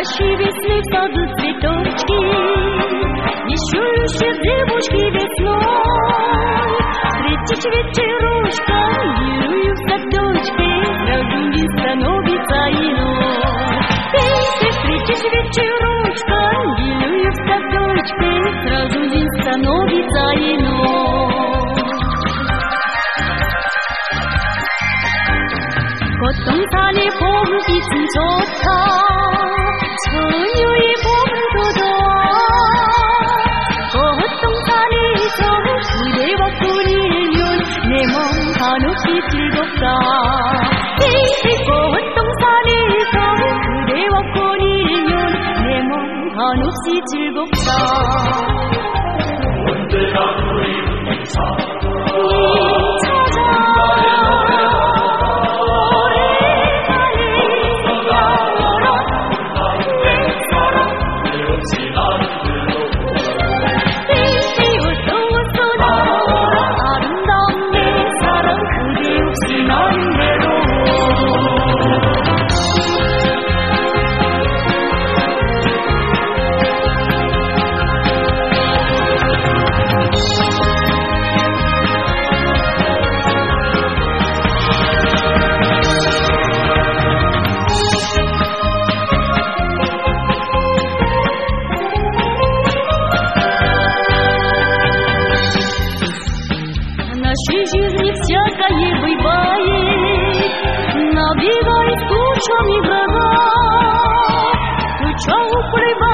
нашей весны в саду цветочки, еще любят девушки весной. Встретить вечерочком, милую с дочкой, сразу не становится иной. Ты встретишь вечерочком, милую с дочкой, сразу не становится иной. 꽃동산의 봄빛은 좋다, 처녀의 봄도 좋아. 꽃동산에서 그대와 꾸리면 내 몸 한없이 즐겁다. 꽃동산에서 그대와 꾸리면 내 몸 한없이 즐겁다. 언제나 우리 찾아 всякое бывает, набегает тучами гроза, туча укрывает.